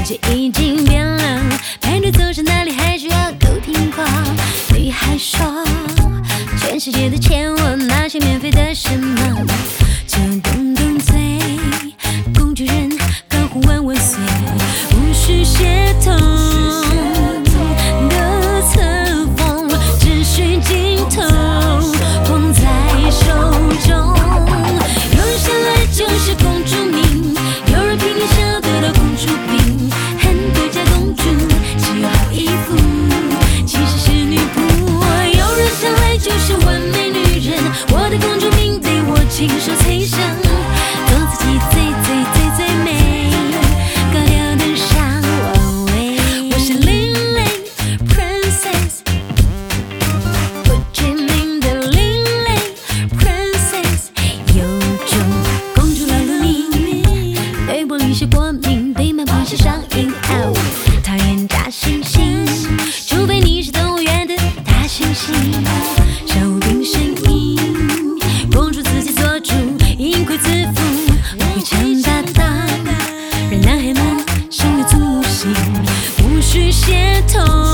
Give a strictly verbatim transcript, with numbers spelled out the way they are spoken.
界已经变了，排队走上哪里还需要够听话。女孩说，全世界的钱我那些免费的什么，就动动嘴，工具人高呼万万岁，无需协同的册封，只需镜头捧在手中。有人生来就是公主命，有人偏偏想要得到公主病，很多假公主只有好衣服，其实是女仆。有人生来就是完美女人，我的公主命被我亲手催生，做自己最最最最美，高调登上王位。我是另类 princess， 不知名的另类 princess， 有种公主老了命，对玻璃是过敏，对漫画是上瘾，哦，讨厌假惺惺，除非你是动物园的大猩猩。手柄声音，公主自己做主，盈亏自负，不会强大大，让男孩们心有足无形，无需协同。